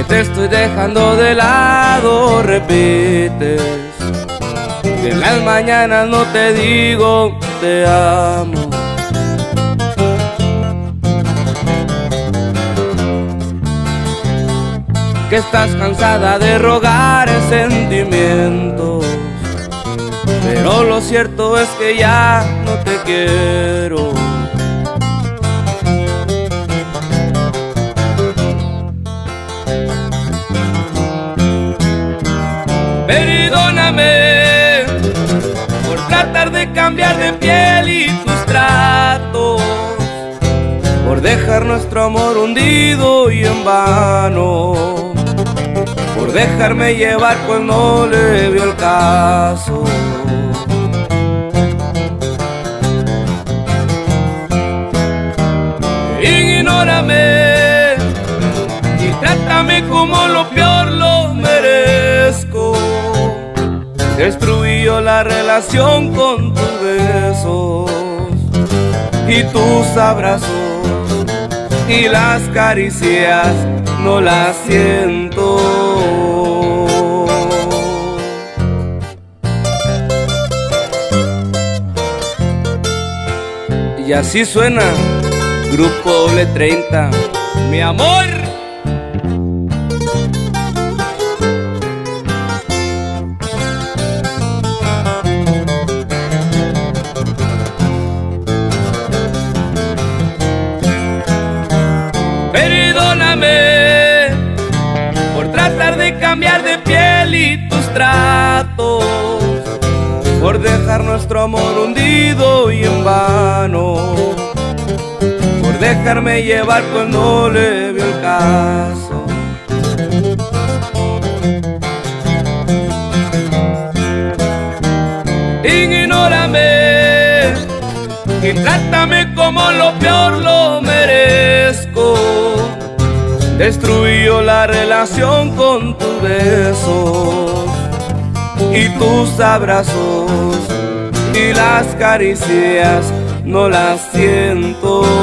te estoy dejando de lado, repites que en las mañanas no te digo te amo. Que estás cansada de rogar en sentimientos, pero lo cierto es que ya no te quiero. Perdóname por tratar de cambiar de piel y tus tratos, por dejar nuestro amor hundido y en vano, por dejarme llevar pues no le vio el caso. Ignórame y trátame como lo peor lo merezco. Destruyó la relación con tus besos y tus abrazos, y las caricias no las siento. Y así suena Grupo Doble 30, mi amor. Perdóname por tratar de cambiar de piel y tus tratos, por dejar nuestro amor hundido y en vano, por dejarme llevar pues no le vio el caso. Ignórame y trátame como lo peor lo merezco. Destruyó la relación con tus besos y tus abrazos, y las caricias no las siento.